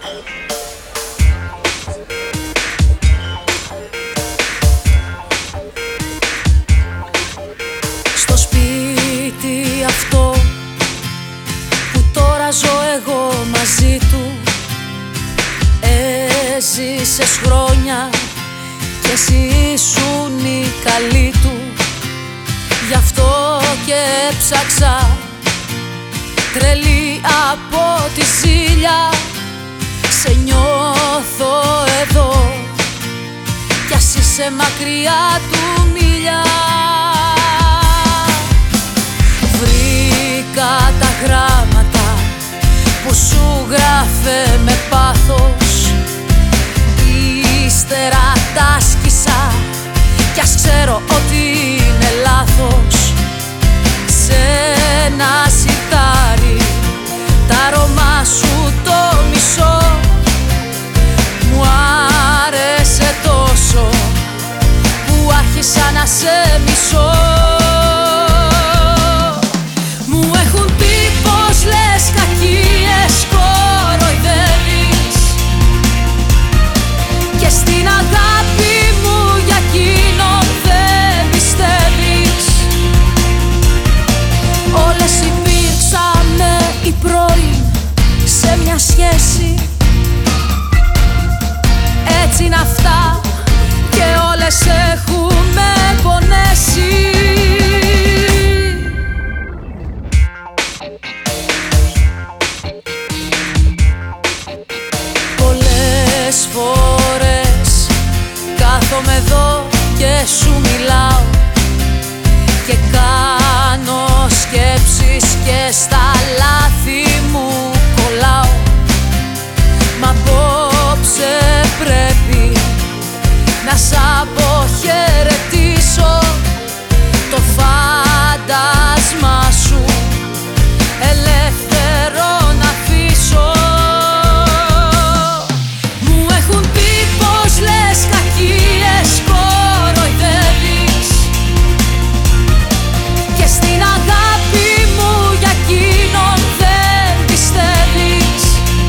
Στο σπίτι αυτό που τώρα ζω εγώ μαζί του, έζησες χρόνια κι εσύ ήσουν η καλή του. Γι' αυτό και έψαξα τρελή από τη ζήλια. Σε νιώθω εδώ κι ας είσαι μακριά του μίλια. Βρήκα τα γράμματα που σου γράφε με πάθος, ύστερα τα σκίσα κι ας ξέρω ότι είναι λάθος. Σε ένα σιτάρι τα αρώμα σου το μισό μου άρεσε τόσο που άρχισα να σε μισώ. Μου έχουν πει πως λες κακίες κοροϊδεύεις και στην αγάπη μου για εκείνον δεν πιστεύεις. Όλες υπήρξαμε οι πρώην σε μια σχέση, έτσι είναι αυτά και όλες έχουμε πονέσει. Πολλές φορές κάθομαι εδώ και σου μιλάω και κάνω σκέψεις και στα λάθη μου κολλάω. Μα απόψε πρέπει να σ' αποχαιρετήσω. Το φάντασμα σου ελεύθερο να αφήσω. Μου έχουν πει πως λες κακίες κοροϊδεύεις και στην αγάπη μου για εκείνον δεν πιστεύεις.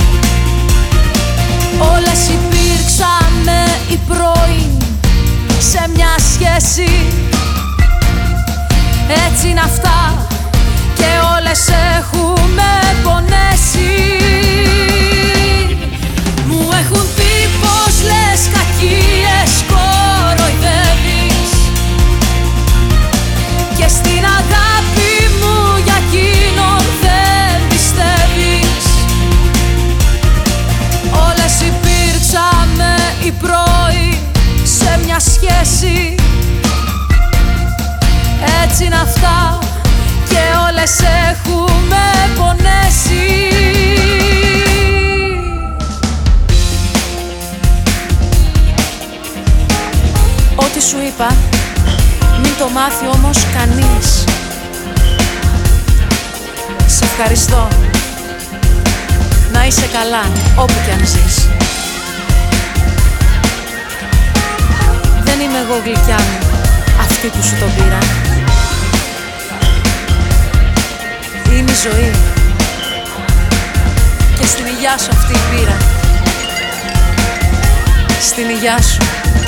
Όλες υπήρξαμε οι πρώην σε μια σχέση, έτσι είναι αυτά και όλες έχουμε πονέσει. Μου έχουν πει πως λες κακίες κοροϊδεύεις και στην αγάπη μου για εκείνον δεν πιστεύεις. Όλες υπήρξαμε οι πρώοι σε μια σχέση, έτσι είναι αυτά και όλες έχουμε πονέσει. Ό,τι σου είπα μην το μάθει όμως κανείς. Σε ευχαριστώ. Να είσαι καλά όπου κι αν ζεις. Δεν είμαι εγώ γλυκιά μου αυτή που σου το πήρα. Είναι η ζωή και στην υγειά σου αυτή η πήρα. Στην υγειά σου.